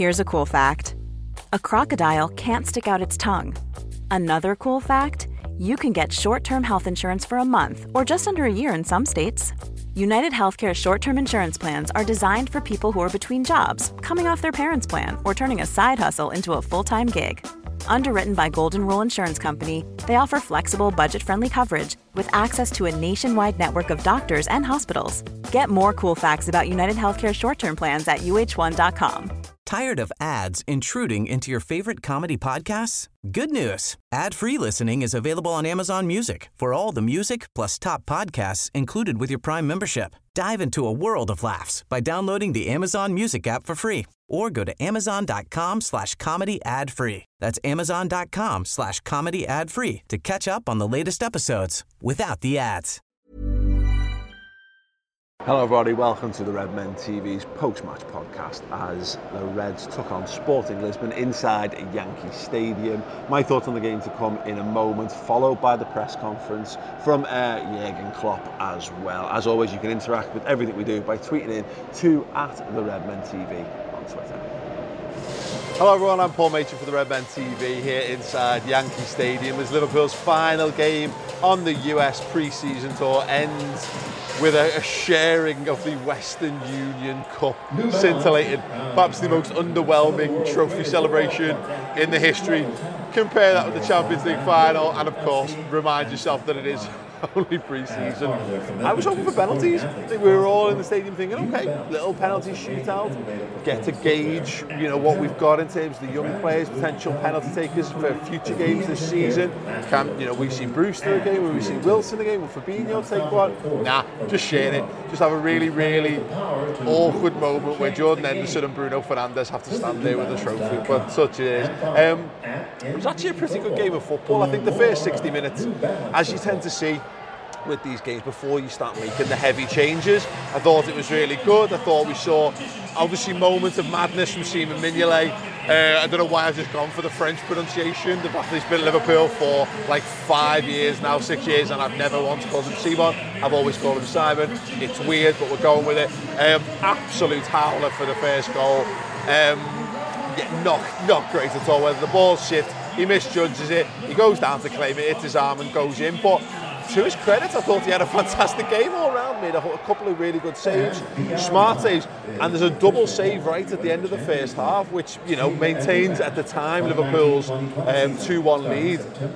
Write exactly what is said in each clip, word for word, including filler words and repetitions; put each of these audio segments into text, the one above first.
Here's a cool fact. A crocodile can't stick out its tongue. Another cool fact, you can get short-term health insurance for a month or just under a year in some states. United Healthcare short-term insurance plans are designed for people who are between jobs, coming off their parents' plan, or turning a side hustle into a full-time gig. Underwritten by Golden Rule Insurance Company, they offer flexible, budget-friendly coverage with access to a nationwide network of doctors and hospitals. Get more cool facts about United Healthcare short-term plans at U H one dot com. Tired of ads intruding into your favorite comedy podcasts? Good news. Ad-free listening is available on Amazon Music for all the music plus top podcasts included with your Prime membership. Dive into a world of laughs by downloading the Amazon Music app for free or go to amazon.com slash comedy ad free. That's amazon.com slash comedy ad free to catch up on the latest episodes without the ads. Hello everybody, welcome to the Redmen T V's post-match podcast as the Reds took on Sporting Lisbon inside Yankee Stadium. My thoughts on the game to come in a moment, followed by the press conference from uh, Jurgen Klopp as well. As always, you can interact with everything we do by tweeting in to at the Redmen T V on Twitter. Hello everyone, I'm Paul Machin for the Redmen T V here inside Yankee Stadium as Liverpool's final game on the U S pre-season tour ends with a, a sharing of the Western Union Cup, scintillating, perhaps the most underwhelming trophy celebration in the history. Compare that with the Champions League final and of course remind yourself that it is only pre-season. I was hoping for penalties. I think we were all in the stadium thinking, okay, little penalty shootout, get to gauge, you know, what we've got in terms of the young players, potential penalty takers for future games this season. Can, you know, we see Brewster again, will we see Wilson again, will Fabinho take one? Nah, just share it. Just have a really, really awkward moment where Jordan Henderson and Bruno Fernandes have to stand there with the trophy, but such it is. Um, it was actually a pretty good game of football. I think the first sixty minutes, as you tend to see with these games before you start making the heavy changes, I thought it was really good. I thought we saw obviously moments of madness from Simon Mignolet. Uh, I don't know why I've just gone for the French pronunciation. The fact that he's been at Liverpool for like five years now, six years, and I've never once called him Simon. I've always called him Simon. It's weird, but we're going with it. Um, absolute howler for the first goal. Um, yeah, not, not great at all. Whether the ball's shift, he misjudges it. He goes down to claim it, hits his arm and goes in. But to his credit, I thought he had a fantastic game all round, made a, a couple of really good saves, smart saves, and there's a double save right at the end of the first half, which, you know, maintains at the time Liverpool's um, two one lead.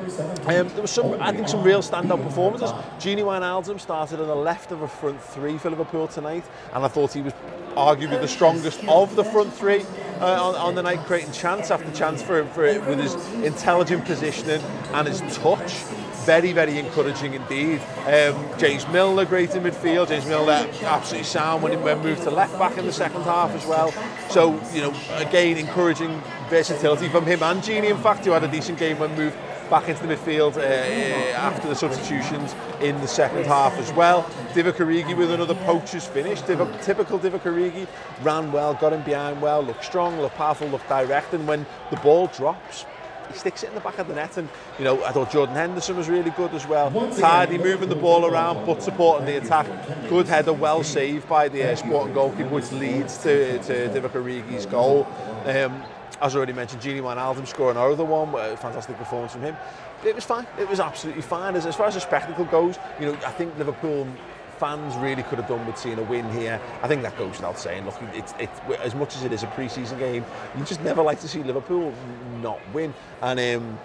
Um, there was some, I think, some real standout performances. Gini Wijnaldum started on the left of a front three for Liverpool tonight, and I thought he was arguably the strongest of the front three uh, on, on the night, creating chance after chance for, for it with his intelligent positioning and his touch. Very, very encouraging indeed. Um, James Milner, great in midfield. James Milner, absolutely sound when he when moved to left back in the second half as well. So, you know, again, encouraging versatility from him and Gini, in fact, who had a decent game when moved back into the midfield uh, after the substitutions in the second half as well. Divock Origi with another poacher's finish. Divock, typical Divock Origi, ran well, got him behind well, looked strong, looked powerful, looked direct, and when the ball drops, he sticks it in the back of the net. And, you know, I thought Jordan Henderson was really good as well. Tidy, moving the ball around, but supporting the attack. Good header, well saved by the uh, Sporting goalkeeper, which leads to, to Divock Origi's goal. Um, as I already mentioned, Gini Wijnaldum scoring another one, a fantastic performance from him. It was fine. It was absolutely fine. As, as far as the spectacle goes, you know, I think Liverpool fans really could have done with seeing a win here. I think that goes without saying. Look, it's, it's as much as it is a pre-season game, you just never like to see Liverpool not win. And um,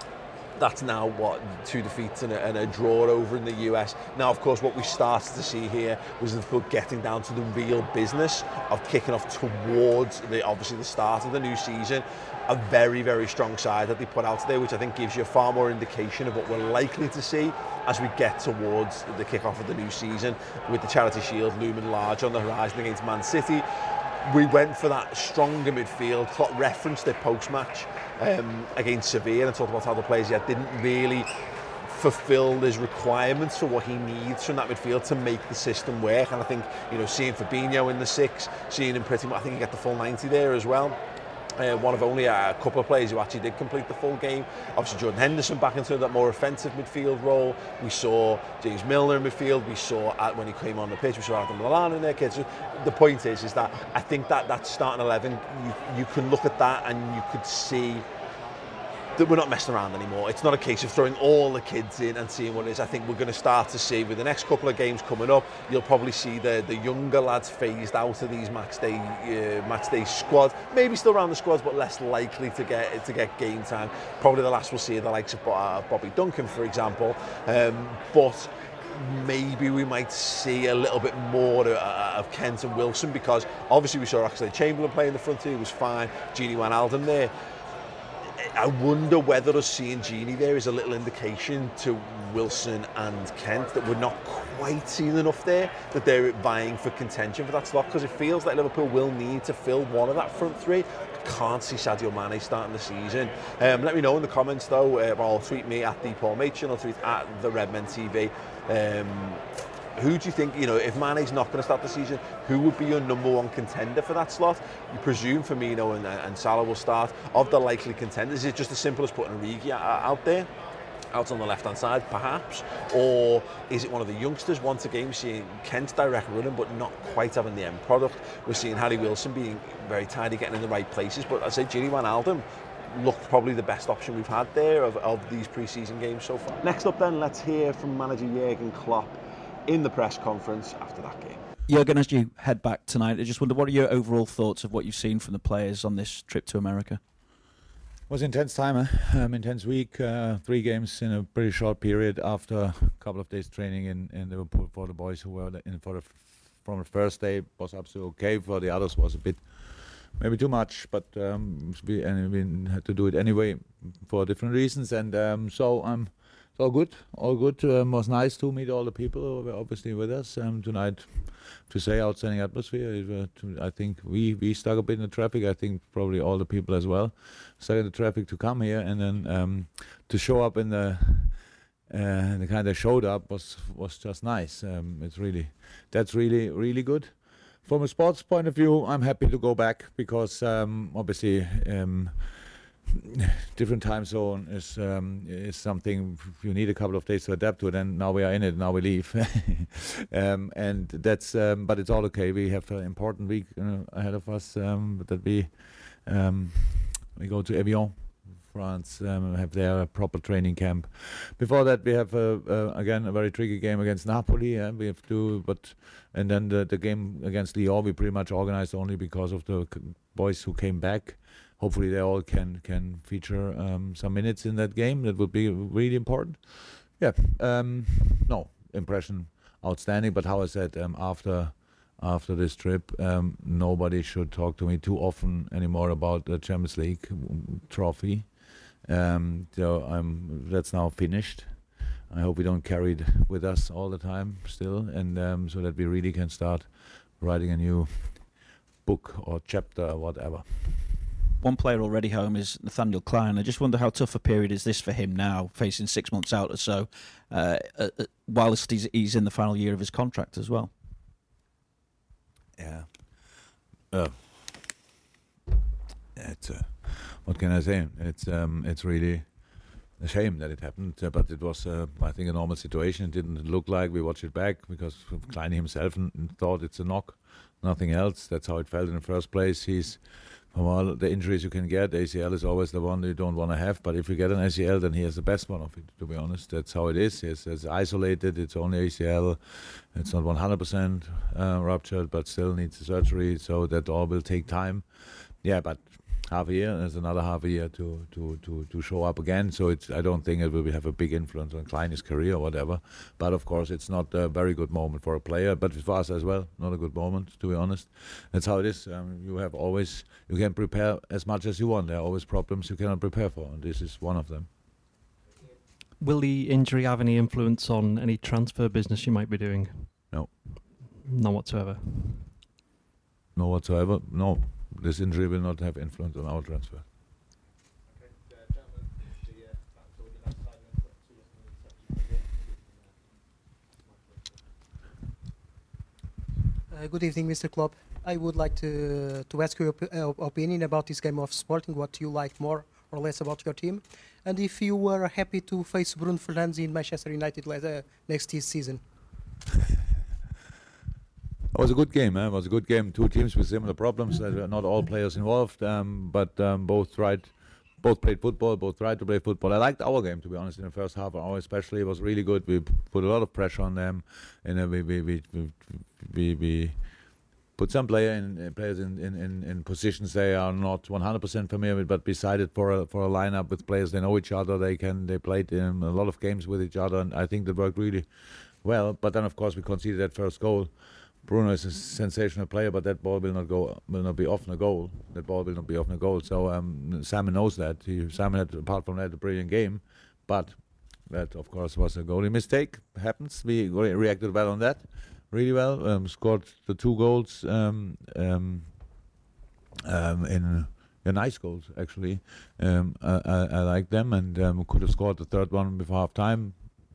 that's now, what, two defeats and a, and a draw over in the U S. Now, of course, what we started to see here was Liverpool getting down to the real business of kicking off towards, the, obviously, the start of the new season. A very, very strong side that they put out today, which I think gives you far more indication of what we're likely to see as we get towards the kick-off of the new season, with the Charity Shield looming large on the horizon against Man City. We went for that stronger midfield. Klopp referenced it post-match um, against Sevilla and talked about how the players he had didn't really fulfil his requirements for what he needs from that midfield to make the system work. And I think, you know, seeing Fabinho in the six, seeing him pretty much, I think he got the full ninety there as well. Uh, one of only a couple of players who actually did complete the full game. Obviously Jordan Henderson back into that more offensive midfield role. We saw James Milner in midfield. We saw uh, when he came on the pitch, we saw Adam Lallana in there. Kids. So the point is, is that I think that that starting eleven, you you can look at that and you could see that we're not messing around anymore. It's not a case of throwing all the kids in and seeing what it is. I think we're going to start to see with the next couple of games coming up, you'll probably see the the younger lads phased out of these match day uh, match day squads. Maybe still around the squads, but less likely to get to get game time. Probably the last we'll see the likes of uh, Bobby Duncan, for example. Um, but maybe we might see a little bit more uh, of Kent and Wilson, because obviously we saw Oxlade-Chamberlain play in the front two, he was fine. Gini Wijnaldum there. I wonder whether us seeing Gini there is a little indication to Wilson and Kent that we're not quite seeing enough there, that they're vying for contention for that slot, because it feels like Liverpool will need to fill one of that front three. Can't see Sadio Mane starting the season. Um, let me know in the comments though, uh, or tweet me at the Paul Machin, or tweet at the Redmen T V. Um, Who do you think, you know, if Mane's not going to start the season, who would be your number one contender for that slot? You presume Firmino and, and Salah will start. Of the likely contenders, is it just as simple as putting Origi out there, out on the left-hand side, perhaps? Or is it one of the youngsters? Once again, we're seeing Kent direct running, but not quite having the end product. We're seeing Harry Wilson being very tidy, getting in the right places. But I say Gini Wijnaldum looked probably the best option we've had there of, of these pre-season games so far. Next up then, let's hear from manager Jurgen Klopp in the press conference after that game. Jurgen, as you head back tonight, I just wonder, what are your overall thoughts of what you've seen from the players on this trip to America? It was an intense time, eh? um, intense week, uh, three games in a pretty short period after a couple of days training in, in Liverpool for the boys who were in for the f- from the first day. Was absolutely okay. For the others was a bit, maybe too much, but um, we, and we had to do it anyway for different reasons. And um, so I'm. Um, All good, all good. Um, was nice to meet all the people who were obviously with us um, tonight. To say outstanding atmosphere. It, uh, to, I think we, we stuck a bit in the traffic. I think probably all the people as well stuck in the traffic to come here, and then um, to show up in the uh, the kind of showed up was was just nice. Um, it's really that's really really good. From a sports point of view, I'm happy to go back because um, obviously. Um, different time zone is um, is something you need a couple of days to adapt to it, and now we are in it, now we leave. um, and that's um, but it's all okay. We have an important week uh, ahead of us um, that we um, we go to Evian, France, um, have there a proper training camp. Before that we have uh, uh, again a very tricky game against Napoli, and uh, we have to but and then the, the game against Lyon we pretty much organized only because of the c- boys who came back. Hopefully they all can can feature um, some minutes in that game. That would be really important. Yeah, um, no, impression outstanding. But how I said, um, after after this trip, um, nobody should talk to me too often anymore about the Champions League trophy. Um, so I'm, that's now finished. I hope we don't carry it with us all the time still, and um, so that we really can start writing a new book or chapter or whatever. One player already home is Nathaniel Klein. I just wonder how tough a period is this for him now, facing six months out or so, uh, uh, whilst he's, he's in the final year of his contract as well. Yeah. Uh, it's uh, what can I say? It's um, it's really a shame that it happened, uh, but it was, uh, I think, a normal situation. It didn't look like. We watched it back because Klein himself n- thought it's a knock, nothing else. That's how it felt in the first place. He's From all the injuries you can get, A C L is always the one you don't want to have. But if you get an A C L, then he has the best one of it, to be honest. That's how it is. It's, it's isolated. It's only A C L. It's not one hundred percent uh, ruptured, but still needs surgery. So that all will take time. Yeah, but half a year, there's another half a year to to to, to show up again. So it's I don't think it will have a big influence on Klein's career or whatever. But of course, it's not a very good moment for a player, but for us as well, not a good moment, to be honest. That's how it is. Um, you have always, you can prepare as much as you want. There are always problems you cannot prepare for, and this is one of them. Will the injury have any influence on any transfer business you might be doing? No. None whatsoever? No whatsoever, no. This injury will not have influence on our transfer. Uh, good evening, Mister Klopp. I would like to to ask your op- uh, opinion about this game of Sporting. What you like more or less about your team, and if you were happy to face Bruno Fernandes in Manchester United uh, next season. It was a good game. Eh? It was a good game. Two teams with similar problems. Uh, not all players involved, um, but um, both tried, both played football. Both tried to play football. I liked our game, to be honest. In the first half hour, especially, it was really good. We p- put a lot of pressure on them, and uh, we, we, we, we, we, we put some player in, uh, players in, in, in, in positions they are not one hundred percent familiar with, but decided for a for a lineup with players they know each other. They can they played um, a lot of games with each other, and I think that worked really well. But then, of course, we conceded that first goal. Bruno is a sensational player, but that ball will not go, will not be often a goal. That ball will not be often a goal. So um, Simon knows that. He, Simon had, apart from that, a brilliant game, but that, of course, was a goalie mistake. Happens. We re- reacted well on that, really well. Um, scored the two goals um, um, um, in uh, nice goals, actually. Um, I, I, I like them, and um, could have scored the third one before half time.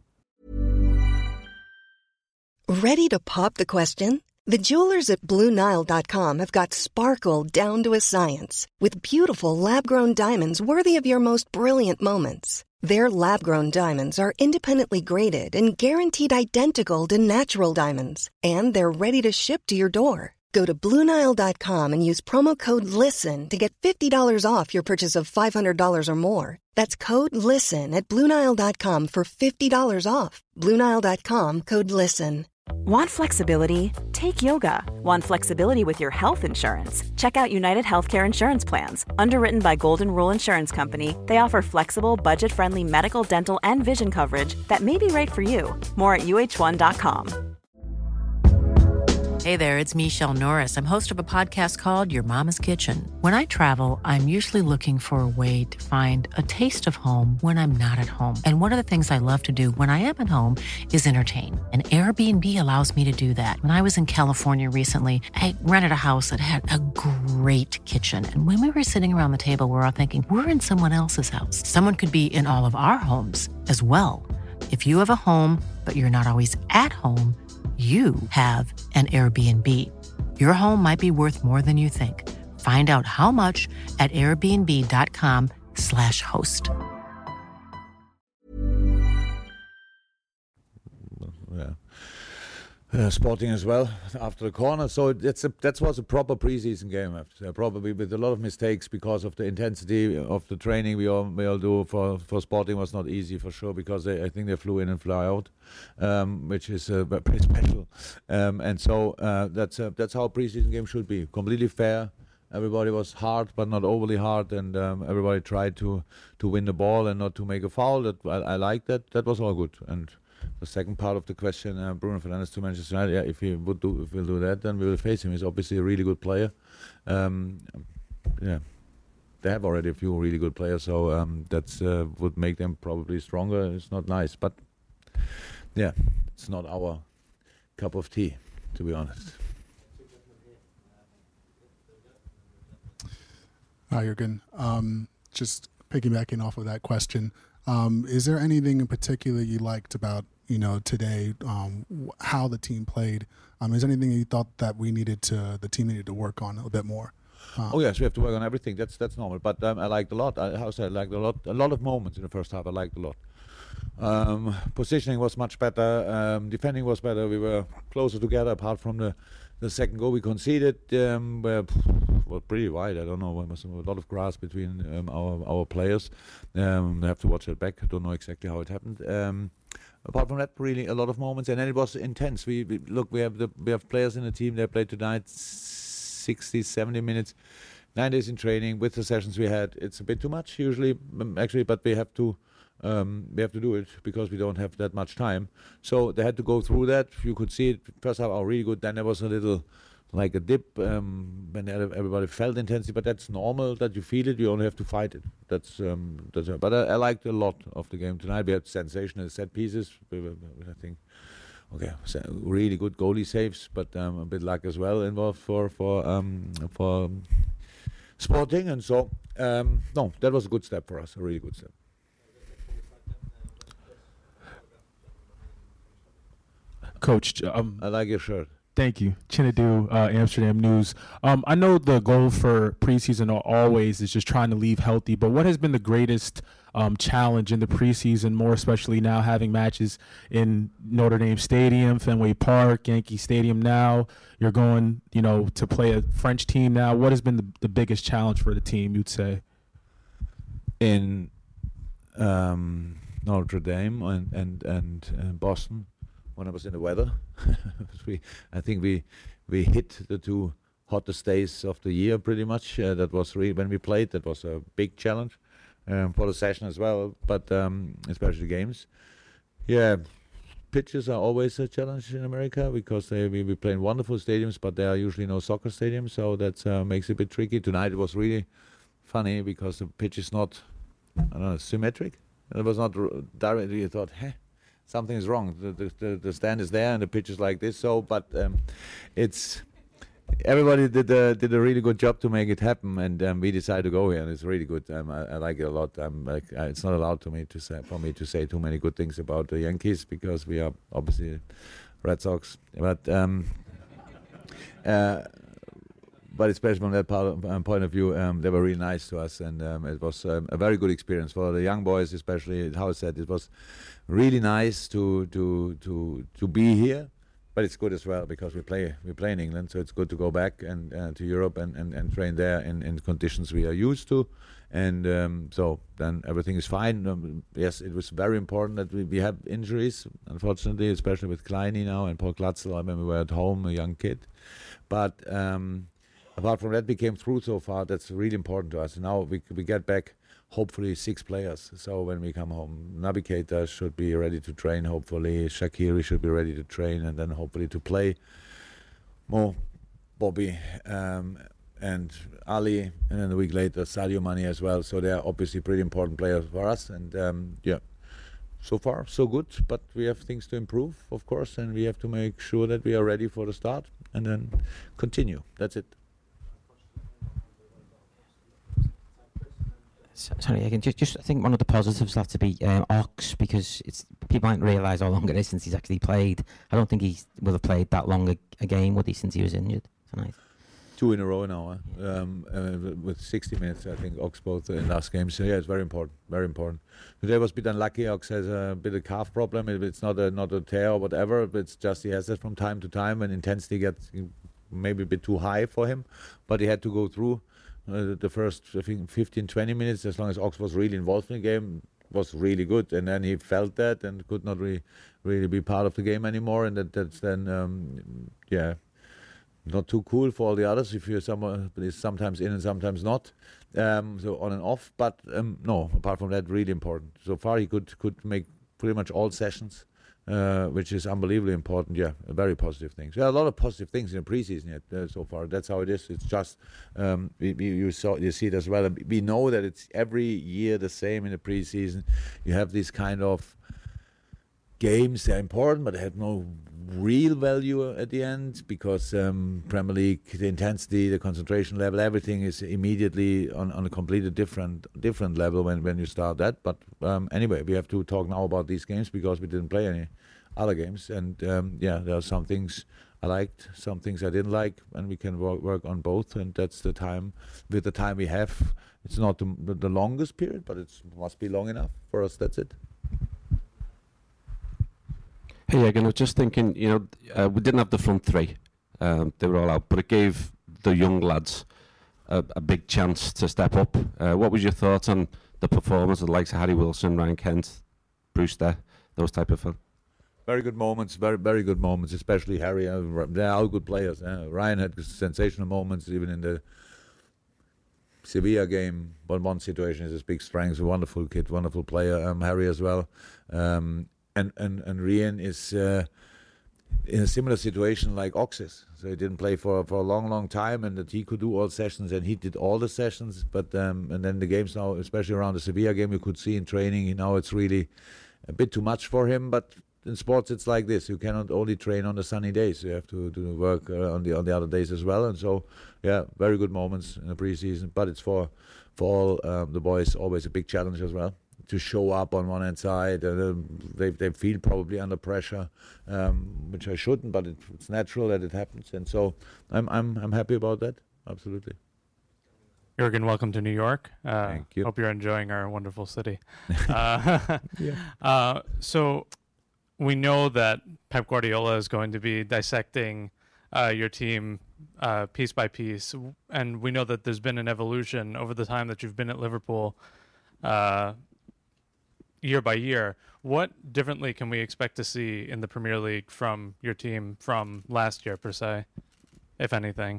Ready to pop the question? The jewelers at Blue Nile dot com have got sparkle down to a science with beautiful lab-grown diamonds worthy of your most brilliant moments. Their lab-grown diamonds are independently graded and guaranteed identical to natural diamonds, and they're ready to ship to your door. Go to Blue Nile dot com and use promo code LISTEN to get fifty dollars off your purchase of five hundred dollars or more. That's code LISTEN at Blue Nile dot com for fifty dollars off. Blue Nile dot com, code LISTEN. Want flexibility? Take yoga. Want flexibility with your health insurance? Check out United Healthcare Insurance Plans. Underwritten by Golden Rule Insurance Company, they offer flexible, budget-friendly medical, dental, and vision coverage that may be right for you. More at U H one dot com. Hey there, it's Michelle Norris. I'm host of a podcast called Your Mama's Kitchen. When I travel, I'm usually looking for a way to find a taste of home when I'm not at home. And one of the things I love to do when I am at home is entertain. And Airbnb allows me to do that. When I was in California recently, I rented a house that had a great kitchen. And when we were sitting around the table, we were all thinking, we're in someone else's house. Someone could be in all of our homes as well. If you have a home, but you're not always at home, you have an Airbnb. Your home might be worth more than you think. Find out how much at airbnb.com slash host. Yeah. Uh, Sporting as well after the corner, so that's a, that was a proper preseason game. I have to say. Probably with a lot of mistakes because of the intensity of the training we all we all do for for Sporting was not easy for sure because they, I think they flew in and fly out, um, which is uh, pretty special, um, and so uh, that's uh, that's how a preseason game should be. Completely fair. Everybody was hard, but not overly hard, and um, everybody tried to to win the ball and not to make a foul. That I, I like that. That was all good. And the second part of the question, uh, Bruno Fernandes to Manchester United. Yeah, if he would do, if we'll do that, then we will face him. He's obviously a really good player. Um, yeah, they have already a few really good players, so um, that uh, would make them probably stronger. It's not nice, but yeah, it's not our cup of tea, to be honest. Hi, Jürgen. Um, just piggybacking off of that question, um, is there anything in particular you liked about you know today, um, how the team played? Um, is there anything you thought that we needed to, the team needed to work on a little bit more? Um, oh yes, we have to work on everything. That's that's normal. But um, I liked a lot. I, how I liked a lot. A lot of moments in the first half. I liked a lot. Um, positioning was much better. Um, defending was better. We were closer together. Apart from the, the second goal we conceded, um, were well, pretty wide. I don't know. There was a lot of grass between um, our our players. Um, I have to watch it back. I don't know exactly how it happened. Um, apart from that, really a lot of moments, and then it was intense. We, we look. We have the we have players in the team. They played tonight sixty, seventy minutes, nine days in training with the sessions we had. It's a bit too much usually, um, actually, but we have to. Um, we have to do it because we don't have that much time. So they had to go through that. You could see it first half, oh, really good. Then there was a little, like a dip um, when everybody felt intensity. But that's normal that you feel it. You only have to fight it. That's um, that's. Uh, but I, I liked a lot of the game tonight. We had sensational set pieces. We were, I think, okay, so really good goalie saves, but um, a bit luck as well involved for for um, for um, Sporting. And so um, no, that was a good step for us. A really good step. Coach, um, I like your shirt. Thank you. Chinadu, uh, Amsterdam News. Um, I know the goal for preseason always is just trying to leave healthy, but what has been the greatest um, challenge in the preseason, more especially now having matches in Notre Dame Stadium, Fenway Park, Yankee Stadium now? You're going, you know, to play a French team now. What has been the, the biggest challenge for the team, you'd say? In um, Notre Dame and, and, and uh, Boston, when I was in the weather, we, I think we we hit the two hottest days of the year pretty much. Uh, that was really when we played. That was a big challenge um, for the session as well, but um, especially games. Yeah, pitches are always a challenge in America because they we, we play in wonderful stadiums, but there are usually no soccer stadiums, so that uh, makes it a bit tricky. Tonight it was really funny because the pitch is not, I don't know, symmetric. It was not r- directly. You thought, hey. Something is wrong. The, the the stand is there and the pitch is like this. So, but um, it's everybody did a, did a really good job to make it happen, and um, we decided to go here, and it's really good. Um, I, I like it a lot. Um, like uh, it's not allowed to me to say for me to say too many good things about the Yankees because we are obviously Red Sox, but. Um, uh, But especially from that part of, um, point of view, um, they were really nice to us, and um, it was um, a very good experience for the young boys, especially. How I said, it was really nice to to to to be here, but it's good as well because we play we play in England, so it's good to go back and uh, to Europe and, and, and train there in, in conditions we are used to, and um, so then everything is fine. Um, yes, it was very important that we, we have injuries, unfortunately, especially with Kleini now and Paul Glatzel. I remember we were at home, a young kid, but. Um, Apart from that, we came through so far. That's really important to us. Now we we get back, hopefully, six players. So when we come home, Naby Keita should be ready to train, hopefully. Shaqiri should be ready to train and then hopefully to play. Mo, Bobby, um, and Ali, and then a week later, Sadio Mane as well. So they're obviously pretty important players for us. And um, yeah, so far, so good. But we have things to improve, of course, and we have to make sure that we are ready for the start and then continue. That's it. Sorry, again, just, just I think one of the positives will have to be um, Ox, because it's people might realise how long it is since he's actually played. I don't think he will have played that long a, a game, would he, since he was injured tonight? Two in a row now, uh, um, uh, with sixty minutes, I think, Ox both in last game. So yeah, it's very important, very important. Today was a bit unlucky. Ox has a bit of calf problem. It, it's not a not a tear or whatever, but it's just he has it from time to time, and intensity gets maybe a bit too high for him. But he had to go through. Uh, the first, I think, fifteen, twenty minutes, as long as Ox was really involved in the game, was really good. And then he felt that and could not really, really be part of the game anymore. And that, that's then, um, yeah, not too cool for all the others if you're someone is sometimes in and sometimes not. Um, so on and off. But um, no, apart from that, really important. So far, he could could make pretty much all sessions. Uh, which is unbelievably important. Yeah, a very positive things. There are a lot of positive things in the preseason yet uh, so far. That's how it is. It's just um, we, we, you saw you see it as well. We know that it's every year the same in the preseason. You have these kind of games. They're important, but they have no real value at the end because um, Premier League, the intensity, the concentration level, everything is immediately on, on a completely different different level when, when you start that. But um, anyway, we have to talk now about these games because we didn't play any other games. And um, yeah, there are some things I liked, some things I didn't like, and we can work, work on both. And that's the time, with the time we have. It's not the, the longest period, but it must be long enough for us. That's it. Hey, again, I was just thinking, you know, uh, we didn't have the front three. Um, they were all out, but it gave the young lads a, a big chance to step up. Uh, what was your thoughts on the performance of the likes of Harry Wilson, Ryan Kent, Brewster, those type of fun? Very good moments, very very good moments, especially Harry. Uh, they're all good players. Uh, Ryan had sensational moments, even in the Sevilla game. But one situation is his big strength. A wonderful kid, wonderful player. Um, Harry as well. Um, And and and Rian is uh, in a similar situation like Ox is. So he didn't play for for a long, long time, and that he could do all sessions, and he did all the sessions. But um, and then the games now, especially around the Sevilla game, you could see in training, you know, it's really a bit too much for him. But in sports, it's like this: you cannot only train on the sunny days; you have to do work uh, on the on the other days as well. And so, yeah, very good moments in the preseason. But it's for for all um, the boys always a big challenge as well. to show up on one hand side. Uh, they they feel probably under pressure, um, which I shouldn't, but it, it's natural that it happens, and so I'm I'm I'm happy about that. Absolutely. Jürgen, welcome to New York. Uh, Thank you. Hope you're enjoying our wonderful city. uh, yeah. uh, so we know that Pep Guardiola is going to be dissecting uh, your team uh, piece by piece, and we know that there's been an evolution over the time that you've been at Liverpool, uh, year by year. What differently can we expect to see in the Premier League from your team from last year, per se, if anything?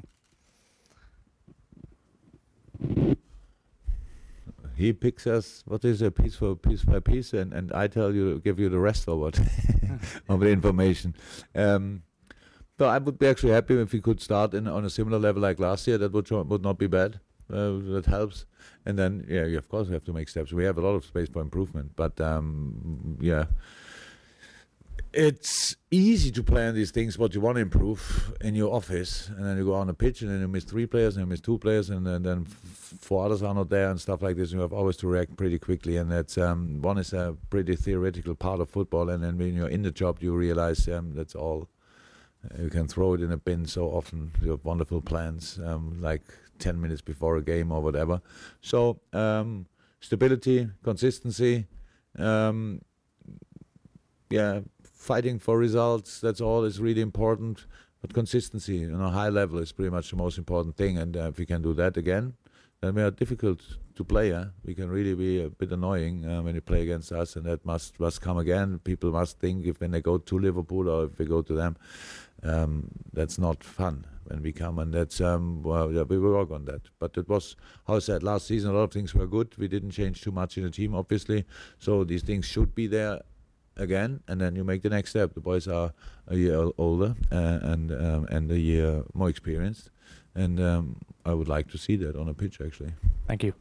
He picks us, what is a piece for piece by piece, and, and I tell you, give you the rest of what of the information. Um, so I would be actually happy if we could start in, on a similar level like last year. That would would not be bad. Uh, that helps. And then, yeah, of course, we have to make steps. We have a lot of space for improvement, but um, yeah. It's easy to plan these things, what you want to improve in your office, and then you go on a pitch, and then you miss three players, and you miss two players, and then, then f- four others are not there, and stuff like this. And you have always to react pretty quickly, and that's um, one is a pretty theoretical part of football, and then when you're in the job, you realize um, that's all. Uh, you can throw it in a bin so often. You have wonderful plans, um, like ten minutes before a game or whatever. So um, stability, consistency, um, yeah. Fighting for results, that's all is really important. But consistency on a high level is pretty much the most important thing. And uh, if we can do that again, then we are difficult to play. Huh? We can really be a bit annoying uh, when you play against us, and that must must come again. People must think if when they go to Liverpool or if we go to them, um, that's not fun when we come. And that's, um, well, yeah, we work on that. But it was, how I said, last season a lot of things were good. We didn't change too much in the team, obviously. So these things should be there again, and then you make the next step. The boys are a year older uh, and um, and a year more experienced, and um, I would like to see that on a pitch, actually. Thank you.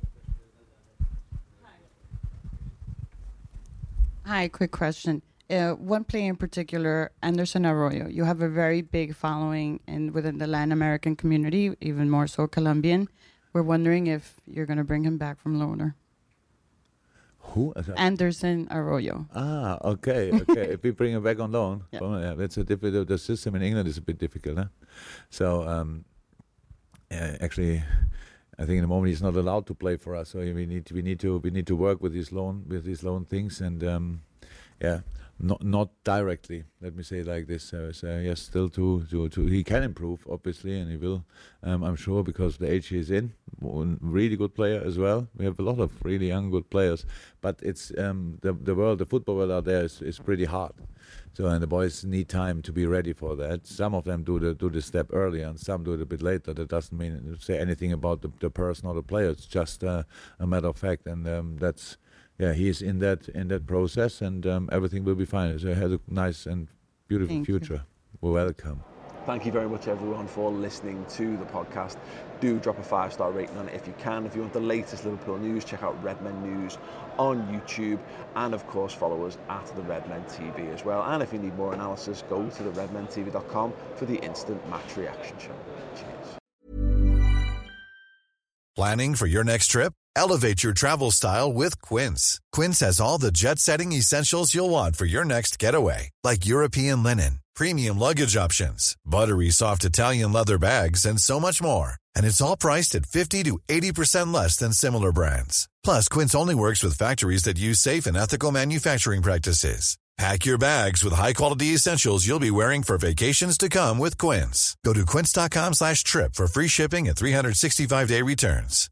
Hi, quick question. Uh, one player in particular, Anderson Arroyo. You have a very big following in within the Latin American community, even more so Colombian. We're wondering if you're going to bring him back from loaner. Who? Anderson Arroyo. Ah, okay, okay. If we bring him back on loan, yeah. well, yeah, that's a difficult. The system in England is a bit difficult, huh? So, um, yeah, actually, I think in the moment he's not allowed to play for us. So we need to, we need to, we need to work with these loan, with these loan things, and um, yeah, not not directly. Let me say it like this. Uh, so yes, still to, to to he can improve, obviously, and he will. Um, I'm sure, because the age he is in, really good player as well. We have a lot of really young good players, but it's um, the the world, the football world out there is, is pretty hard. So and the boys need time to be ready for that. Some of them do the do the step earlier, and some do it a bit later. That doesn't mean say anything about the, the person or the player. It's just uh, a matter of fact, and um, that's. Yeah, he is in that in that process, and um, everything will be fine. So he has a nice and beautiful Thank future. You. Well, welcome. Thank you very much, everyone, for listening to the podcast. Do drop a five-star rating on it if you can. If you want the latest Liverpool news, check out Redmen News on YouTube, and of course follow us at the Redmen T V as well. And if you need more analysis, go to the redmen t v dot com for the instant match reaction show. Cheers. Planning for your next trip? Elevate your travel style with Quince. Quince has all the jet-setting essentials you'll want for your next getaway, like European linen, premium luggage options, buttery soft Italian leather bags, and so much more. And it's all priced at fifty to eighty percent less than similar brands. Plus, Quince only works with factories that use safe and ethical manufacturing practices. Pack your bags with high-quality essentials you'll be wearing for vacations to come with Quince. Go to quince.com slash trip for free shipping and three sixty-five day returns.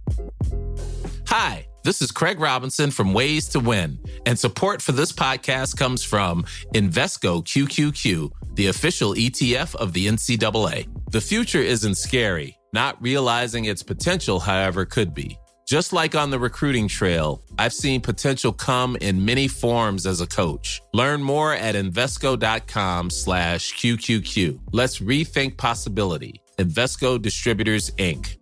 Hi, this is Craig Robinson from Ways to Win, and support for this podcast comes from Invesco Q Q Q, the official E T F of the N C double A. The future isn't scary. Not realizing its potential, however, could be. Just like on the recruiting trail, I've seen potential come in many forms as a coach. Learn more at Invesco.com slash QQQ. Let's rethink possibility. Invesco Distributors, Incorporated.